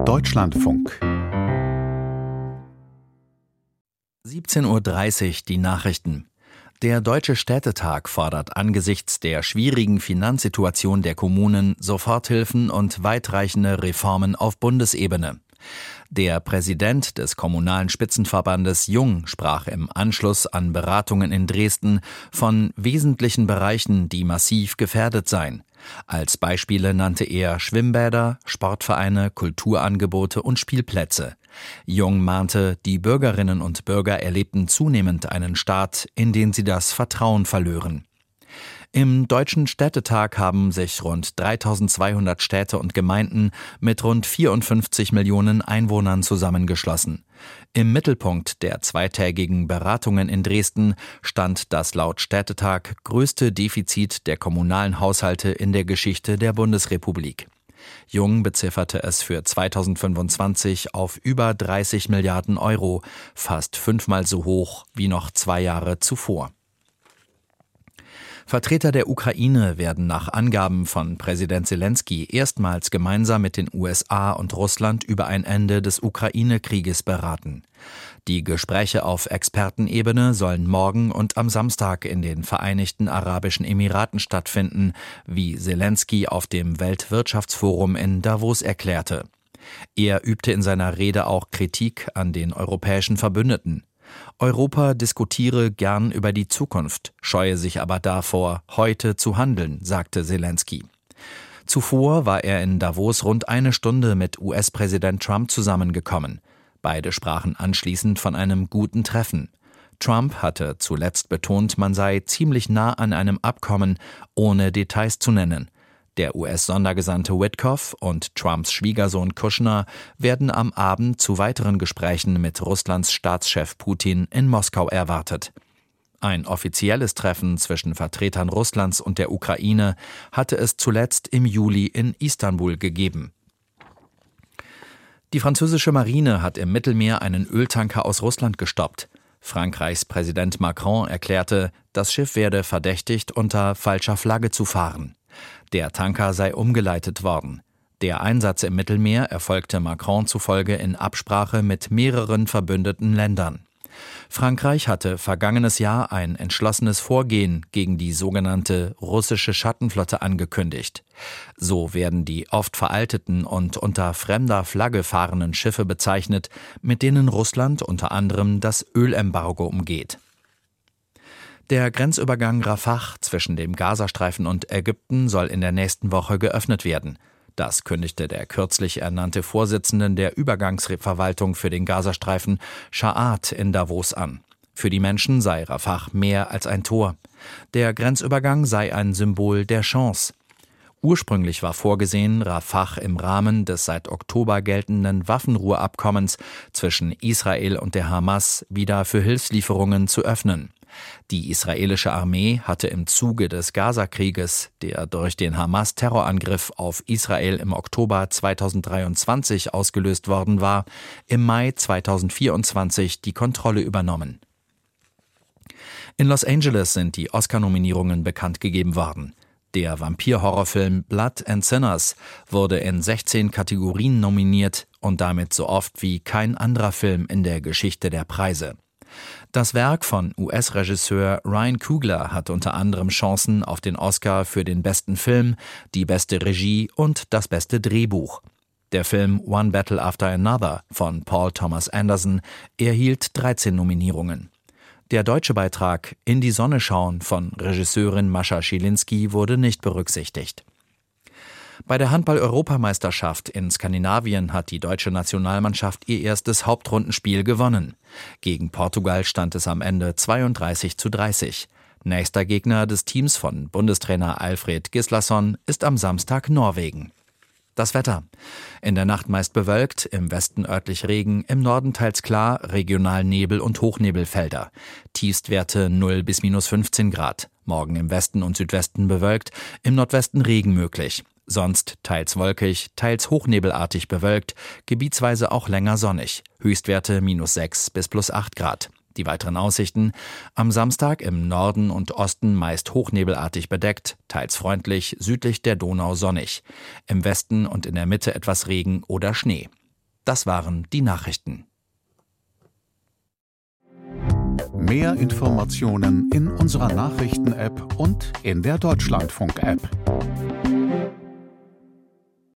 Deutschlandfunk 17:30 Uhr die Nachrichten. Der Deutsche Städtetag fordert angesichts der schwierigen Finanzsituation der Kommunen Soforthilfen und weitreichende Reformen auf Bundesebene. Der Präsident des Kommunalen Spitzenverbandes Jung sprach im Anschluss an Beratungen in Dresden von wesentlichen Bereichen, die massiv gefährdet seien. Als Beispiele nannte er Schwimmbäder, Sportvereine, Kulturangebote und Spielplätze. Jung mahnte, die Bürgerinnen und Bürger erlebten zunehmend einen Staat, in den sie das Vertrauen verlören. Im Deutschen Städtetag haben sich rund 3200 Städte und Gemeinden mit rund 54 Millionen Einwohnern zusammengeschlossen. Im Mittelpunkt der zweitägigen Beratungen in Dresden stand das laut Städtetag größte Defizit der kommunalen Haushalte in der Geschichte der Bundesrepublik. Jung bezifferte es für 2025 auf über 30 Milliarden Euro, fast 5-mal so hoch wie noch 2 Jahre zuvor. Vertreter der Ukraine werden nach Angaben von Präsident Zelensky erstmals gemeinsam mit den USA und Russland über ein Ende des Ukraine-Krieges beraten. Die Gespräche auf Expertenebene sollen morgen und am Samstag in den Vereinigten Arabischen Emiraten stattfinden, wie Zelensky auf dem Weltwirtschaftsforum in Davos erklärte. Er übte in seiner Rede auch Kritik an den europäischen Verbündeten. Europa diskutiere gern über die Zukunft, scheue sich aber davor, heute zu handeln, sagte Zelensky. Zuvor war er in Davos rund 1 Stunde mit US-Präsident Trump zusammengekommen. Beide sprachen anschließend von einem guten Treffen. Trump hatte zuletzt betont, man sei ziemlich nah an einem Abkommen, ohne Details zu nennen. Der US-Sondergesandte Witkoff und Trumps Schwiegersohn Kushner werden am Abend zu weiteren Gesprächen mit Russlands Staatschef Putin in Moskau erwartet. Ein offizielles Treffen zwischen Vertretern Russlands und der Ukraine hatte es zuletzt im Juli in Istanbul gegeben. Die französische Marine hat im Mittelmeer einen Öltanker aus Russland gestoppt. Frankreichs Präsident Macron erklärte, das Schiff werde verdächtigt, unter falscher Flagge zu fahren. Der Tanker sei umgeleitet worden. Der Einsatz im Mittelmeer erfolgte Macron zufolge in Absprache mit mehreren verbündeten Ländern. Frankreich hatte vergangenes Jahr ein entschlossenes Vorgehen gegen die sogenannte russische Schattenflotte angekündigt. So werden die oft veralteten und unter fremder Flagge fahrenden Schiffe bezeichnet, mit denen Russland unter anderem das Ölembargo umgeht. Der Grenzübergang Rafah zwischen dem Gazastreifen und Ägypten soll in der nächsten Woche geöffnet werden. Das kündigte der kürzlich ernannte Vorsitzende der Übergangsverwaltung für den Gazastreifen, Sha'at, in Davos an. Für die Menschen sei Rafah mehr als ein Tor. Der Grenzübergang sei ein Symbol der Chance. Ursprünglich war vorgesehen, Rafah im Rahmen des seit Oktober geltenden Waffenruheabkommens zwischen Israel und der Hamas wieder für Hilfslieferungen zu öffnen. Die israelische Armee hatte im Zuge des Gaza-Krieges, der durch den Hamas-Terrorangriff auf Israel im Oktober 2023 ausgelöst worden war, im Mai 2024 die Kontrolle übernommen. In Los Angeles sind die Oscar-Nominierungen bekannt gegeben worden. Der Vampir-Horrorfilm Blood and Sinners wurde in 16 Kategorien nominiert und damit so oft wie kein anderer Film in der Geschichte der Preise. Das Werk von US-Regisseur Ryan Coogler hat unter anderem Chancen auf den Oscar für den besten Film, die beste Regie und das beste Drehbuch. Der Film One Battle After Another von Paul Thomas Anderson erhielt 13 Nominierungen. Der deutsche Beitrag In die Sonne schauen von Regisseurin Mascha Schilinski wurde nicht berücksichtigt. Bei der Handball-Europameisterschaft in Skandinavien hat die deutsche Nationalmannschaft ihr erstes Hauptrundenspiel gewonnen. Gegen Portugal stand es am Ende 32:30. Nächster Gegner des Teams von Bundestrainer Alfred Gislason ist am Samstag Norwegen. Das Wetter. In der Nacht meist bewölkt, im Westen örtlich Regen, im Norden teils klar, regional Nebel und Hochnebelfelder. Tiefstwerte 0 bis -15 Grad. Morgen im Westen und Südwesten bewölkt, im Nordwesten Regen möglich. Sonst teils wolkig, teils hochnebelartig bewölkt, gebietsweise auch länger sonnig. Höchstwerte -6 bis +8 Grad. Die weiteren Aussichten: am Samstag im Norden und Osten meist hochnebelartig bedeckt, teils freundlich, südlich der Donau sonnig. Im Westen und in der Mitte etwas Regen oder Schnee. Das waren die Nachrichten. Mehr Informationen in unserer Nachrichten-App und in der Deutschlandfunk-App.